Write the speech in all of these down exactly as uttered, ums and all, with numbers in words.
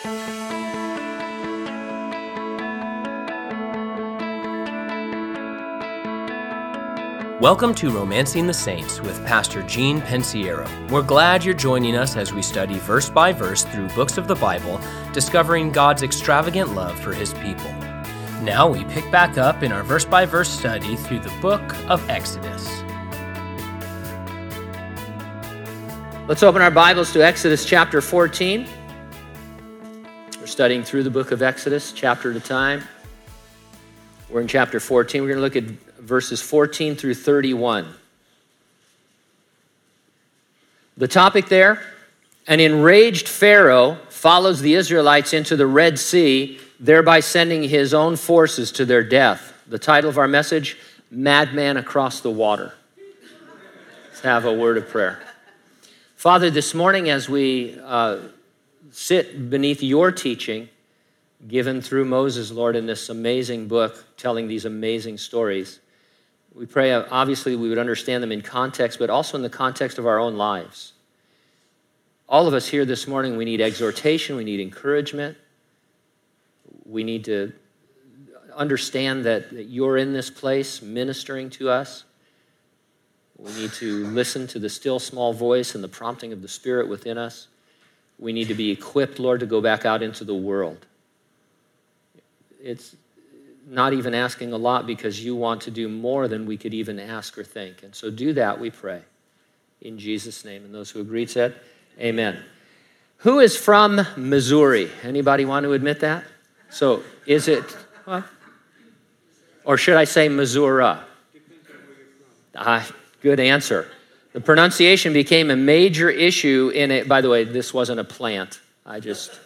Welcome to Romancing the Saints with Pastor Gene Pensiero. We're glad you're joining us as we study verse by verse through books of the Bible, discovering God's extravagant love for His people. Now we pick back up in our verse by verse study through the book of Exodus. Let's open our Bibles to Exodus chapter fourteen. We're studying through the book of Exodus, chapter at a time. We're in chapter fourteen. We're going to look at verses fourteen through thirty-one. The topic there, an enraged Pharaoh follows the Israelites into the Red Sea, thereby sending his own forces to their death. The title of our message, Madman Across the Water. Let's have a word of prayer. Father, this morning as we uh, sit beneath your teaching, given through Moses, Lord, in this amazing book, telling these amazing stories, we pray, obviously, we would understand them in context, but also in the context of our own lives. All of us here this morning, we need exhortation, we need encouragement. We need to understand that, that you're in this place ministering to us. We need to listen to the still small voice and the prompting of the Spirit within us. We need to be equipped, Lord, to go back out into the world. It's not even asking a lot because you want to do more than we could even ask or think. And so do that, we pray. In Jesus' name. And those who agreed said, amen. Who is from Missouri? Anybody want to admit that? So is it, what? Or should I say Missouri? Ah, good answer. The pronunciation became a major issue in it. By the way, this wasn't a plant. I just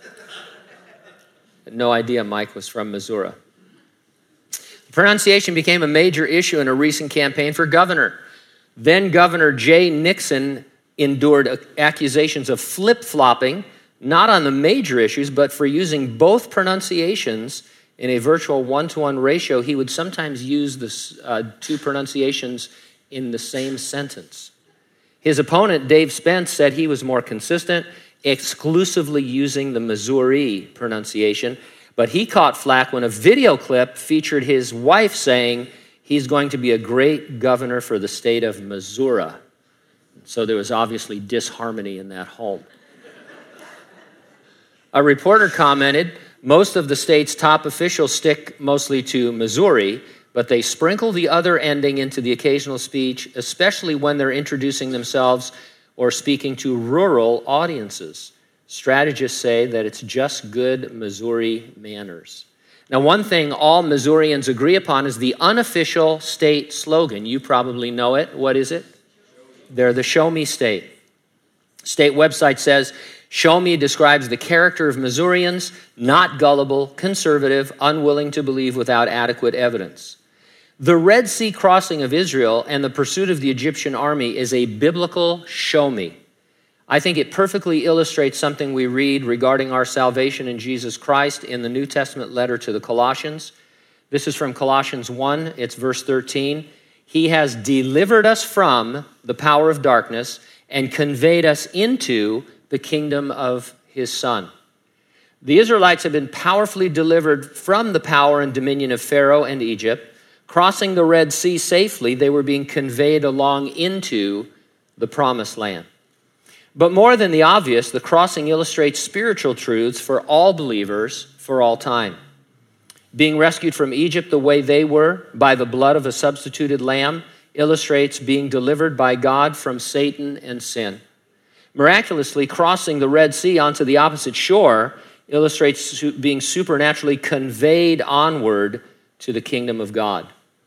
had no idea Mike was from Missouri. Pronunciation became a major issue in a recent campaign for governor. Then Governor Jay Nixon endured accusations of flip-flopping, not on the major issues, but for using both pronunciations in a virtual one-to-one ratio. He would sometimes use the uh, two pronunciations in the same sentence. His opponent, Dave Spence, said he was more consistent, exclusively using the Missouri pronunciation. But he caught flack when a video clip featured his wife saying he's going to be a great governor for the state of Missouri. So there was obviously disharmony in that home. A reporter commented, most of the state's top officials stick mostly to Missouri, but they sprinkle the other ending into the occasional speech, especially when they're introducing themselves or speaking to rural audiences. Strategists say that it's just good Missouri manners. Now, one thing all Missourians agree upon is the unofficial state slogan. You probably know it. What is it? They're the Show Me State. State website says, Show Me describes the character of Missourians, not gullible, conservative, unwilling to believe without adequate evidence. The Red Sea crossing of Israel and the pursuit of the Egyptian army is a biblical show me. I think it perfectly illustrates something we read regarding our salvation in Jesus Christ in the New Testament letter to the Colossians. This is from Colossians one, it's verse thirteen. He has delivered us from the power of darkness and conveyed us into the kingdom of his Son. The Israelites have been powerfully delivered from the power and dominion of Pharaoh and Egypt. Crossing the Red Sea safely, they were being conveyed along into the promised land. But more than the obvious, the crossing illustrates spiritual truths for all believers for all time. Being rescued from Egypt the way they were by the blood of a substituted lamb illustrates being delivered by God from Satan and sin. Miraculously, crossing the Red Sea onto the opposite shore illustrates being supernaturally conveyed onward to the kingdom of God.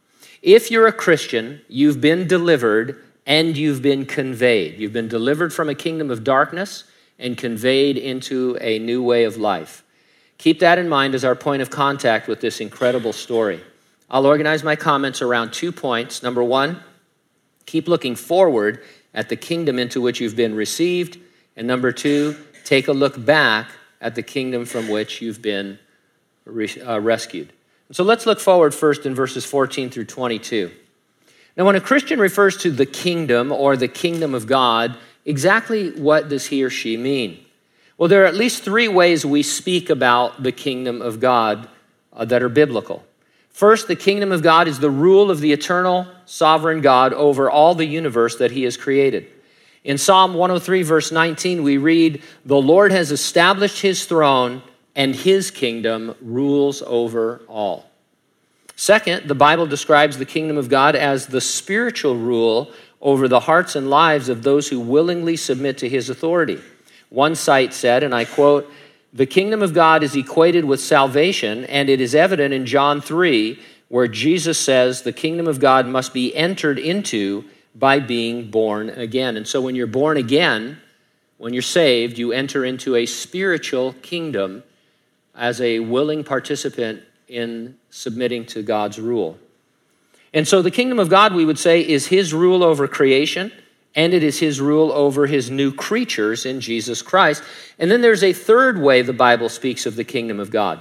If you're a Christian, you've been delivered and you've been conveyed. You've been delivered from a kingdom of darkness and conveyed into a new way of life. Keep that in mind as our point of contact with this incredible story. I'll organize my comments around two points. Number one, keep looking forward at the kingdom into which you've been received. And number two, take a look back at the kingdom from which you've been re- uh, rescued. So let's look forward first in verses fourteen through twenty-two. Now, when a Christian refers to the kingdom or the kingdom of God, exactly what does he or she mean? Well, there are at least three ways we speak about the kingdom of God uh, that are biblical. First, the kingdom of God is the rule of the eternal, sovereign God over all the universe that he has created. In Psalm one oh three, verse nineteen, we read, "The Lord has established his throne, and his kingdom rules over all." Second, the Bible describes the kingdom of God as the spiritual rule over the hearts and lives of those who willingly submit to his authority. One site said, and I quote, "The kingdom of God is equated with salvation, and it is evident in John three, where Jesus says the kingdom of God must be entered into by being born again." And so when you're born again, when you're saved, you enter into a spiritual kingdom as a willing participant in submitting to God's rule. And so the kingdom of God, we would say, is his rule over creation, and it is his rule over his new creatures in Jesus Christ. And then there's a third way the Bible speaks of the kingdom of God.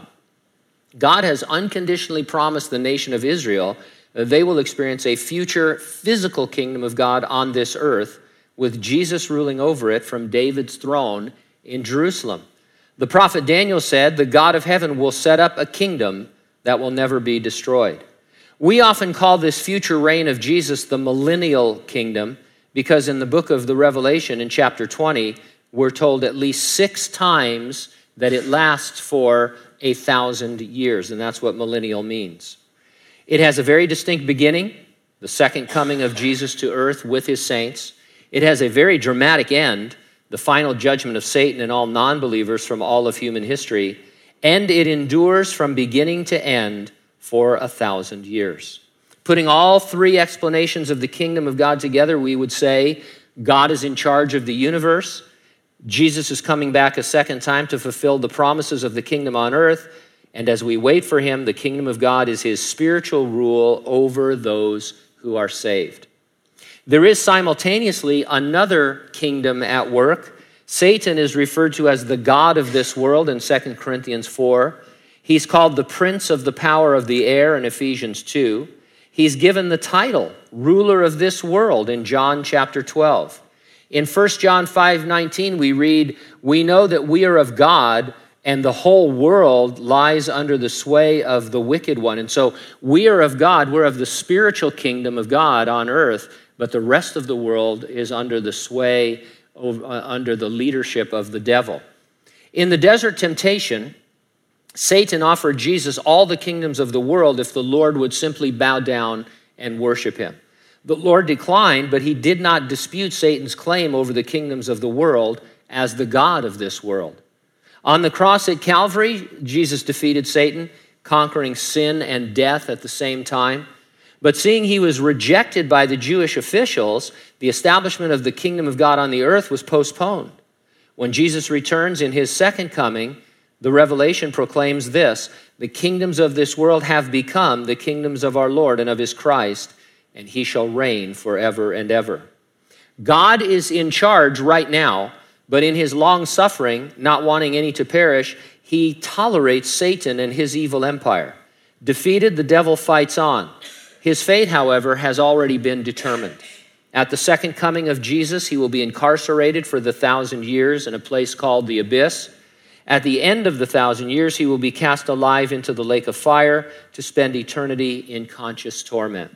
God has unconditionally promised the nation of Israel that they will experience a future physical kingdom of God on this earth, with Jesus ruling over it from David's throne in Jerusalem. The prophet Daniel said, "The God of heaven will set up a kingdom that will never be destroyed." We often call this future reign of Jesus the millennial kingdom, because in the book of the Revelation, in chapter twenty, we're told at least six times that it lasts for a thousand years, and that's what millennial means. It has a very distinct beginning, the second coming of Jesus to earth with his saints. It has a very dramatic end, the final judgment of Satan and all non-believers from all of human history, and it endures from beginning to end for a thousand years. Putting all three explanations of the kingdom of God together, we would say God is in charge of the universe. Jesus is coming back a second time to fulfill the promises of the kingdom on earth. And as we wait for him, the kingdom of God is his spiritual rule over those who are saved. There is simultaneously another kingdom at work. Satan is referred to as the god of this world in Second Corinthians four. He's called the prince of the power of the air in Ephesians two. He's given the title, ruler of this world, in John chapter twelve. In First John five nineteen, we read, "We know that we are of God, and the whole world lies under the sway of the wicked one." And so we are of God, we're of the spiritual kingdom of God on earth, but the rest of the world is under the sway, of, uh, under the leadership of the devil. In the desert temptation, Satan offered Jesus all the kingdoms of the world if the Lord would simply bow down and worship him. The Lord declined, but he did not dispute Satan's claim over the kingdoms of the world as the God of this world. On the cross at Calvary, Jesus defeated Satan, conquering sin and death at the same time. But seeing he was rejected by the Jewish officials, the establishment of the kingdom of God on the earth was postponed. When Jesus returns in his second coming, the Revelation proclaims this: "The kingdoms of this world have become the kingdoms of our Lord and of his Christ, and he shall reign forever and ever." God is in charge right now, but in his long suffering, not wanting any to perish, he tolerates Satan and his evil empire. Defeated, the devil fights on. His fate, however, has already been determined. At the second coming of Jesus, he will be incarcerated for the thousand years in a place called the abyss. At the end of the thousand years, he will be cast alive into the lake of fire to spend eternity in conscious torment.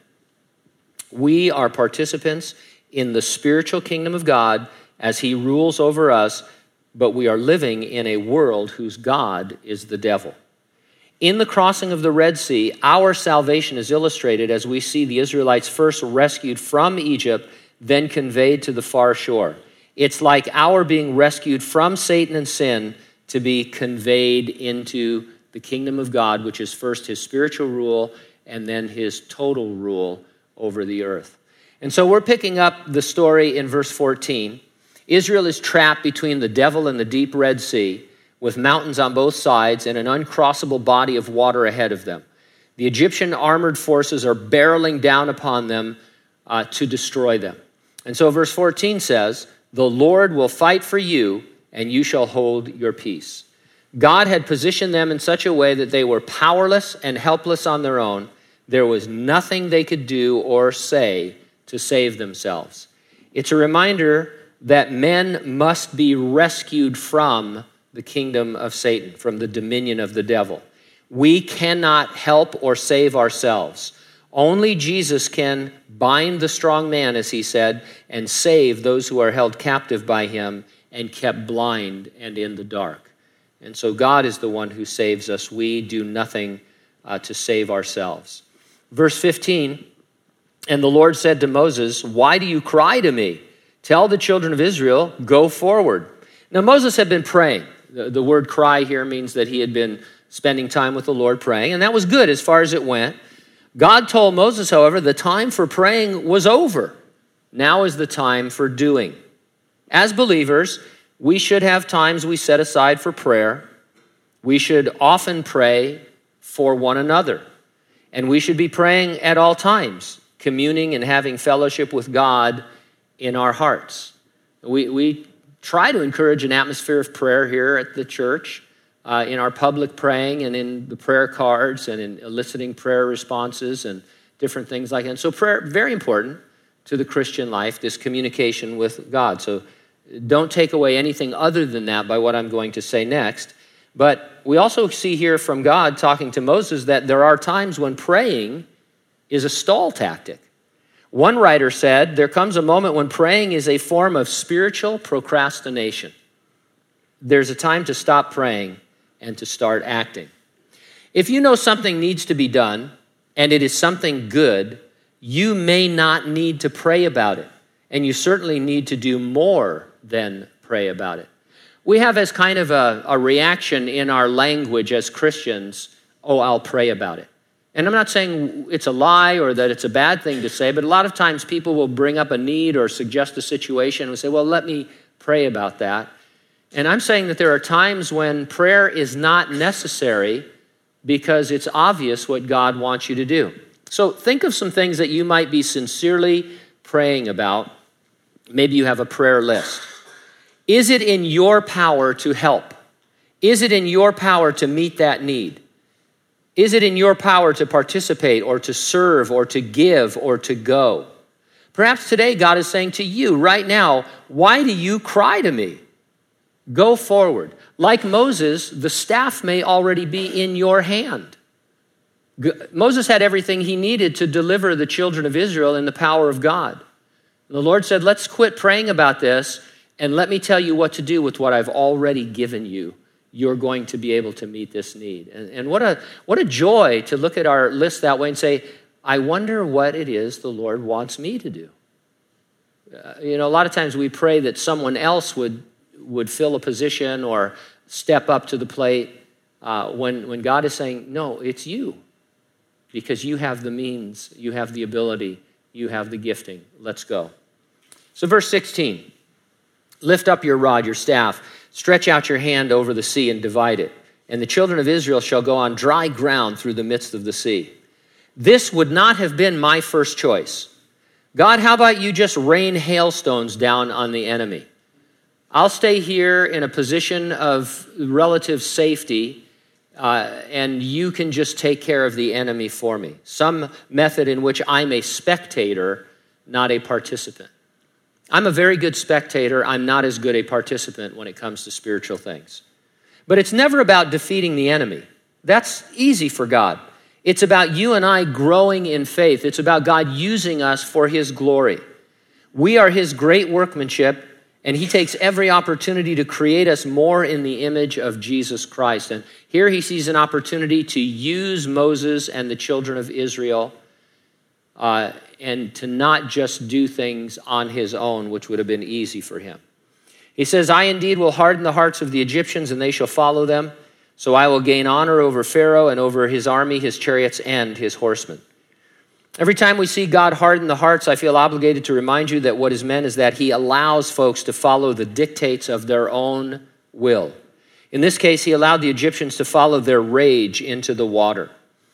We are participants in the spiritual kingdom of God as he rules over us, but we are living in a world whose God is the devil. In the crossing of the Red Sea, our salvation is illustrated as we see the Israelites first rescued from Egypt, then conveyed to the far shore. It's like our being rescued from Satan and sin to be conveyed into the kingdom of God, which is first his spiritual rule and then his total rule over the earth. And so we're picking up the story in verse fourteen. Israel is trapped between the devil and the deep Red Sea, with mountains on both sides and an uncrossable body of water ahead of them. The Egyptian armored forces are barreling down upon them uh, to destroy them. And so verse fourteen says, "The Lord will fight for you, and you shall hold your peace." God had positioned them in such a way that they were powerless and helpless on their own. There was nothing they could do or say to save themselves. It's a reminder that men must be rescued from the kingdom of Satan, from the dominion of the devil. We cannot help or save ourselves. Only Jesus can bind the strong man, as he said, and save those who are held captive by him and kept blind and in the dark. And so God is the one who saves us. We do nothing uh, to save ourselves. Verse fifteen, and the Lord said to Moses, "Why do you cry to me? Tell the children of Israel, go forward." Now Moses had been praying. The, the word cry here means that he had been spending time with the Lord praying, and that was good as far as it went. God told Moses, however, the time for praying was over. Now is the time for doing. As believers, we should have times we set aside for prayer. We should often pray for one another. And we should be praying at all times, communing and having fellowship with God in our hearts. We, we try to encourage an atmosphere of prayer here at the church, uh, in our public praying and in the prayer cards and in eliciting prayer responses and different things like that. And so prayer, very important to the Christian life, this communication with God. So don't take away anything other than that by what I'm going to say next. But we also see here from God talking to Moses that there are times when praying is a stall tactic. One writer said, there comes a moment when praying is a form of spiritual procrastination. There's a time to stop praying and to start acting. If you know something needs to be done and it is something good, you may not need to pray about it. And you certainly need to do more than pray about it. We have as kind of a, a reaction in our language as Christians, oh, I'll pray about it. And I'm not saying it's a lie or that it's a bad thing to say, but a lot of times people will bring up a need or suggest a situation and say, well, let me pray about that. And I'm saying that there are times when prayer is not necessary because it's obvious what God wants you to do. So think of some things that you might be sincerely praying about. Maybe you have a prayer list. Is it in your power to help? Is it in your power to meet that need? Is it in your power to participate or to serve or to give or to go? Perhaps today God is saying to you right now, why do you cry to me? Go forward. Like Moses, the staff may already be in your hand. Moses had everything he needed to deliver the children of Israel in the power of God. The Lord said, let's quit praying about this and let me tell you what to do with what I've already given you. You're going to be able to meet this need. And, and what a what a joy to look at our list that way and say, I wonder what it is the Lord wants me to do. Uh, you know, a lot of times we pray that someone else would, would fill a position or step up to the plate uh, when, when God is saying, no, it's you. Because you have the means, you have the ability, you have the gifting. Let's go. So verse sixteen, lift up your rod, your staff, stretch out your hand over the sea and divide it. And the children of Israel shall go on dry ground through the midst of the sea. This would not have been my first choice. God, how about you just rain hailstones down on the enemy? I'll stay here in a position of relative safety, uh, and you can just take care of the enemy for me. Some method in which I'm a spectator, not a participant. I'm a very good spectator. I'm not as good a participant when it comes to spiritual things. But it's never about defeating the enemy. That's easy for God. It's about you and I growing in faith. It's about God using us for his glory. We are his great workmanship, and he takes every opportunity to create us more in the image of Jesus Christ. And here he sees an opportunity to use Moses and the children of Israel uh, and to not just do things on his own, which would have been easy for him. He says, I indeed will harden the hearts of the Egyptians, and they shall follow them. So I will gain honor over Pharaoh and over his army, his chariots, and his horsemen. Every time we see God harden the hearts, I feel obligated to remind you that what is meant is that he allows folks to follow the dictates of their own will. In this case, he allowed the Egyptians to follow their rage into the water.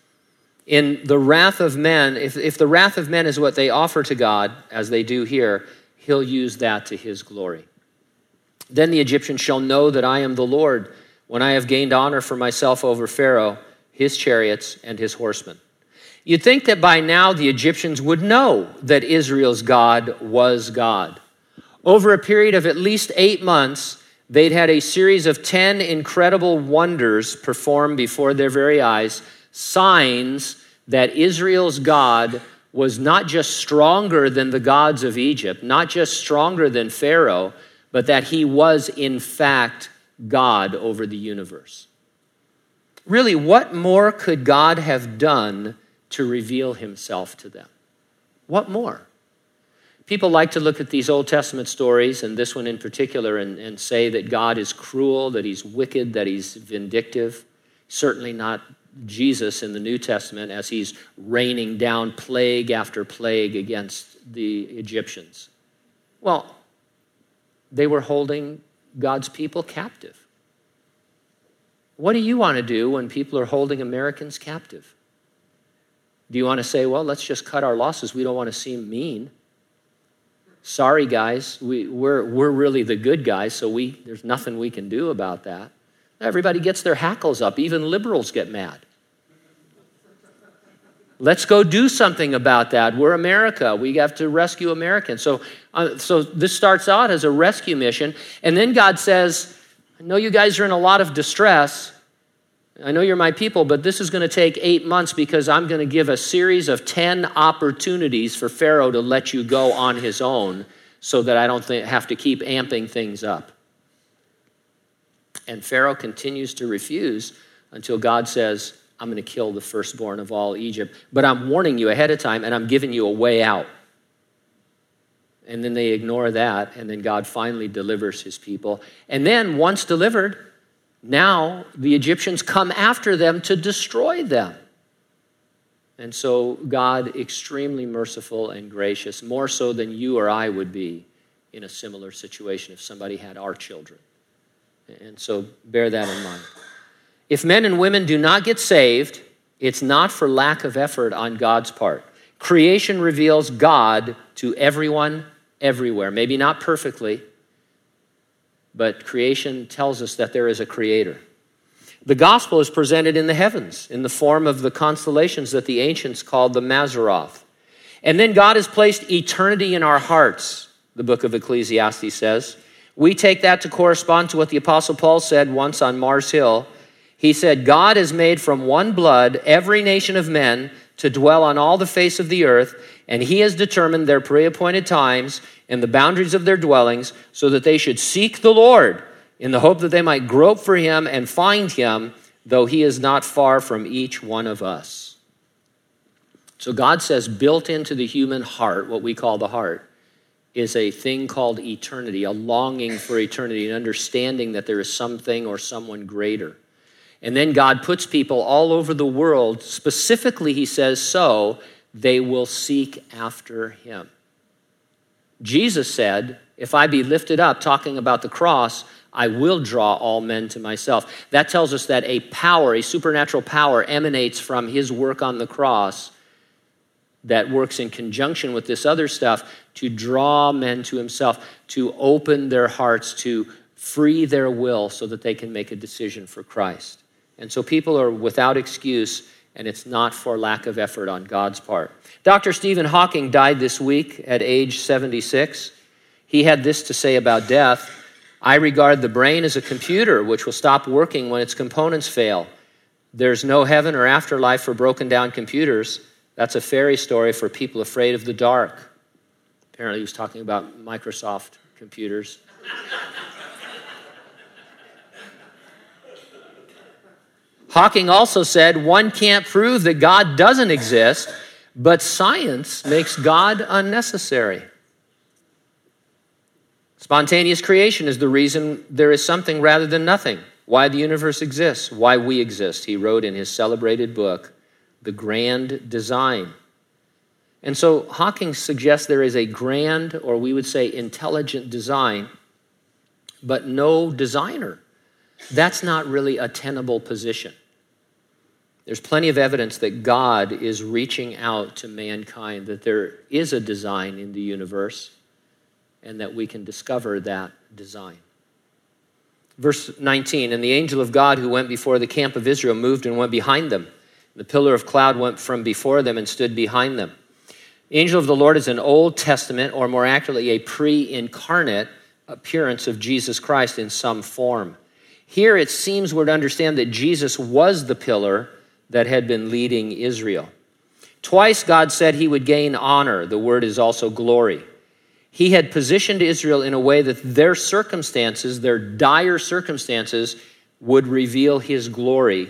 In the wrath of men, if, if the wrath of men is what they offer to God, as they do here, he'll use that to his glory. Then the Egyptians shall know that I am the Lord when I have gained honor for myself over Pharaoh, his chariots, and his horsemen. You'd think that by now the Egyptians would know that Israel's God was God. Over a period of at least eight months, they'd had a series of ten incredible wonders performed before their very eyes, signs that Israel's God was not just stronger than the gods of Egypt, not just stronger than Pharaoh, but that he was in fact God over the universe. Really, what more could God have done to reveal himself to them? What more? People like to look at these Old Testament stories, and this one in particular, and, and say that God is cruel, that he's wicked, that he's vindictive. Certainly not Jesus in the New Testament as he's raining down plague after plague against the Egyptians. Well, they were holding God's people captive. What do you want to do when people are holding Americans captive? Do you want to say, well, let's just cut our losses. We don't want to seem mean. Sorry, guys, we, we're, we're really the good guys, so we there's nothing we can do about that. Everybody gets their hackles up. Even liberals get mad. Let's go do something about that. We're America. We have to rescue Americans. So, uh, so this starts out as a rescue mission, and then God says, I know you guys are in a lot of distress. I know you're my people, but this is going to take eight months because I'm going to give a series of ten opportunities for Pharaoh to let you go on his own so that I don't th- have to keep amping things up. And Pharaoh continues to refuse until God says, I'm going to kill the firstborn of all Egypt, but I'm warning you ahead of time and I'm giving you a way out. And then they ignore that, and then God finally delivers his people. And then once delivered, now the Egyptians come after them to destroy them. And so God, extremely merciful and gracious, more so than you or I would be in a similar situation if somebody had our children. And so bear that in mind. If men and women do not get saved, it's not for lack of effort on God's part. Creation reveals God to everyone, everywhere. Maybe not perfectly, but creation tells us that there is a creator. The gospel is presented in the heavens in the form of the constellations that the ancients called the Mazzaroth. And then God has placed eternity in our hearts, the book of Ecclesiastes says. We take that to correspond to what the Apostle Paul said once on Mars Hill. He said, God has made from one blood every nation of men to dwell on all the face of the earth, and he has determined their pre-appointed times and the boundaries of their dwellings so that they should seek the Lord in the hope that they might grope for him and find him, though he is not far from each one of us. So God says built into the human heart, what we call the heart, is a thing called eternity, a longing for eternity, an understanding that there is something or someone greater. And then God puts people all over the world, specifically, he says, so they will seek after him. Jesus said, if I be lifted up, talking about the cross, I will draw all men to myself. That tells us that a power, a supernatural power, emanates from his work on the cross that works in conjunction with this other stuff to draw men to himself, to open their hearts, to free their will so that they can make a decision for Christ. And so people are without excuse, and it's not for lack of effort on God's part. Doctor Stephen Hawking died this week at age seventy-six. He had this to say about death: I regard the brain as a computer which will stop working when its components fail. There's no heaven or afterlife for broken down computers. That's a fairy story for people afraid of the dark. Apparently he was talking about Microsoft computers. Hawking also said, one can't prove that God doesn't exist, but science makes God unnecessary. Spontaneous creation is the reason there is something rather than nothing, why the universe exists, why we exist, he wrote in his celebrated book, The Grand Design. And so Hawking suggests there is a grand, or we would say intelligent design, but no designer. That's not really a tenable position. There's plenty of evidence that God is reaching out to mankind, that there is a design in the universe, and that we can discover that design. Verse nineteen, and the angel of God who went before the camp of Israel moved and went behind them. The pillar of cloud went from before them and stood behind them. Angel of the Lord is an Old Testament, or more accurately, a pre-incarnate appearance of Jesus Christ in some form. Here it seems we're to understand that Jesus was the pillar that had been leading Israel. Twice God said he would gain honor. The word is also glory. He had positioned Israel in a way that their circumstances, their dire circumstances, would reveal his glory.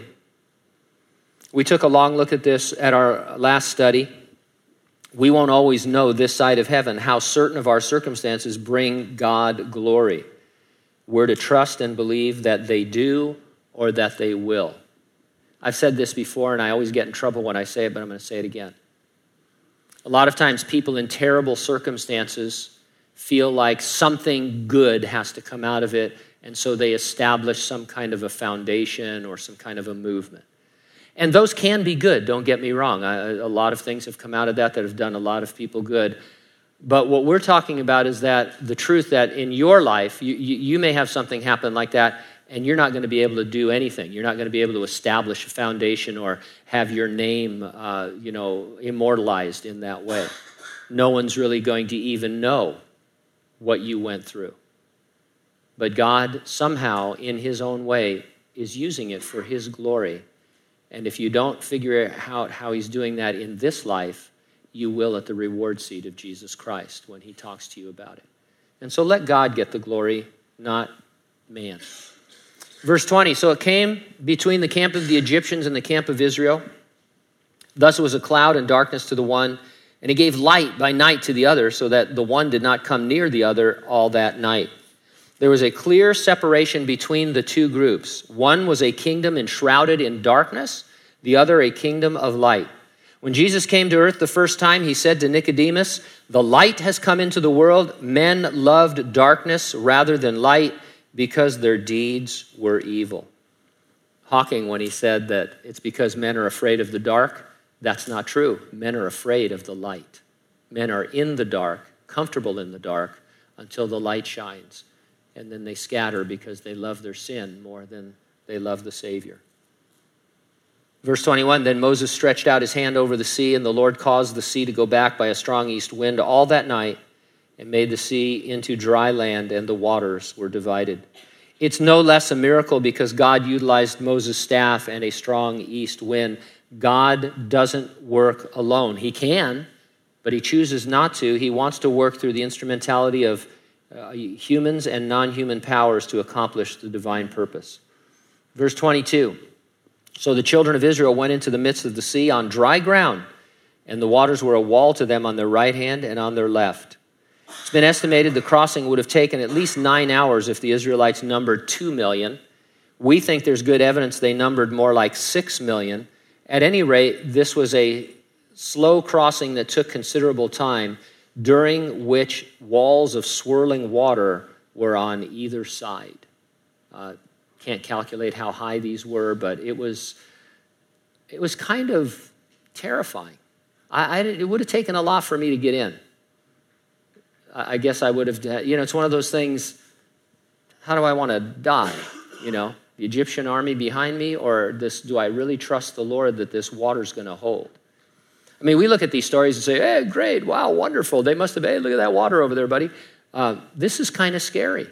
We took a long look at this at our last study. We won't always know this side of heaven how certain of our circumstances bring God glory. We're to trust and believe that they do or that they will. I've said this before, and I always get in trouble when I say it, but I'm going to say it again. A lot of times people in terrible circumstances feel like something good has to come out of it, and so they establish some kind of a foundation or some kind of a movement. And those can be good, don't get me wrong. I, a lot of things have come out of that that have done a lot of people good. But what we're talking about is that the truth that in your life, you, you, you may have something happen like that, and you're not going to be able to do anything. You're not going to be able to establish a foundation or have your name, uh, you know, immortalized in that way. No one's really going to even know what you went through. But God, somehow, in his own way, is using it for his glory. And if you don't figure out how he's doing that in this life, you will at the reward seat of Jesus Christ when he talks to you about it. And so let God get the glory, not man. Verse twenty, so it came between the camp of the Egyptians and the camp of Israel. Thus it was a cloud and darkness to the one, and it gave light by night to the other, so that the one did not come near the other all that night. There was a clear separation between the two groups. One was a kingdom enshrouded in darkness, the other a kingdom of light. When Jesus came to earth the first time, he said to Nicodemus, the light has come into the world. Men loved darkness rather than light because their deeds were evil. Hawking, when he said that it's because men are afraid of the dark, that's not true. Men are afraid of the light. Men are in the dark, comfortable in the dark, until the light shines. And then they scatter because they love their sin more than they love the Savior. Verse twenty-one, then Moses stretched out his hand over the sea, and the Lord caused the sea to go back by a strong east wind all that night, and made the sea into dry land, and the waters were divided. It's no less a miracle because God utilized Moses' staff and a strong east wind. God doesn't work alone. He can, but he chooses not to. He wants to work through the instrumentality of Uh, humans and non-human powers to accomplish the divine purpose. Verse twenty-two, so the children of Israel went into the midst of the sea on dry ground, and the waters were a wall to them on their right hand and on their left. It's been estimated the crossing would have taken at least nine hours if the Israelites numbered two million. We think there's good evidence they numbered more like six million. At any rate, this was a slow crossing that took considerable time, during which walls of swirling water were on either side. Uh, can't calculate how high these were, but it was it was kind of terrifying. I, I, it would have taken a lot for me to get in. I, I guess I would have, you know, it's one of those things, how do I want to die, you know? The Egyptian army behind me, or this? Do I really trust the Lord that this water's going to hold? I mean, we look at these stories and say, hey, great, wow, wonderful. They must have, hey, look at that water over there, buddy. Uh, this is kind of scary.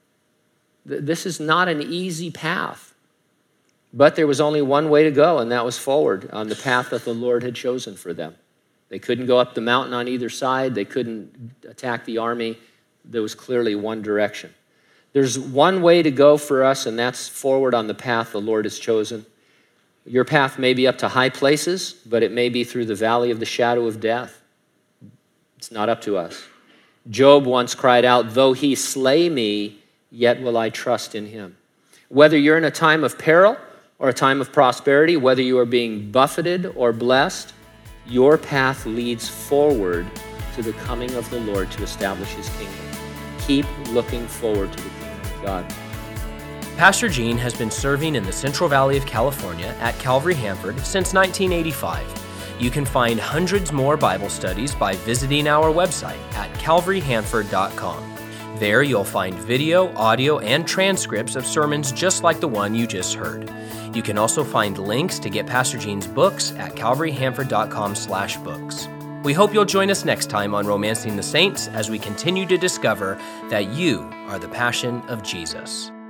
This is not an easy path. But there was only one way to go, and that was forward on the path that the Lord had chosen for them. They couldn't go up the mountain on either side. They couldn't attack the army. There was clearly one direction. There's one way to go for us, and that's forward on the path the Lord has chosen. Your path may be up to high places, but it may be through the valley of the shadow of death. It's not up to us. Job once cried out, though he slay me, yet will I trust in him. Whether you're in a time of peril or a time of prosperity, whether you are being buffeted or blessed, your path leads forward to the coming of the Lord to establish his kingdom. Keep looking forward to the kingdom of God. Pastor Gene has been serving in the Central Valley of California at Calvary Hanford since nineteen eighty-five. You can find hundreds more Bible studies by visiting our website at calvary hanford dot com. There you'll find video, audio, and transcripts of sermons just like the one you just heard. You can also find links to get Pastor Gene's books at calvary hanford dot com slash books. We hope you'll join us next time on Romancing the Saints as we continue to discover that you are the passion of Jesus.